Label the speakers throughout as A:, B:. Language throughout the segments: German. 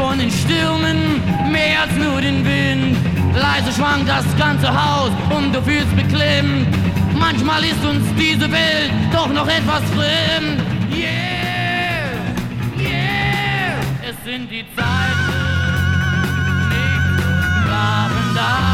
A: von den Stürmen, mehr als nur den Wind. Leise schwankt das ganze Haus und du fühlst beklemmt. Manchmal ist uns diese Welt doch noch etwas fremd. Yeah, yeah, es sind die Zeiten, nicht schlafen da.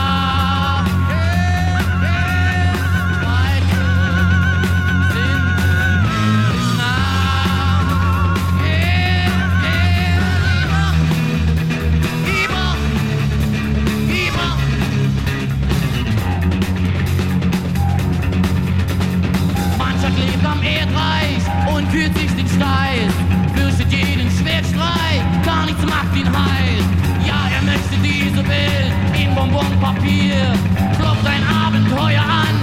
A: Und fühlt sich den Steiß, fürchtet jeden Schwertstreit, gar nichts macht ihn heiß. Ja, er möchte diese Welt in Bonbonpapier, klopft ein Abenteuer an,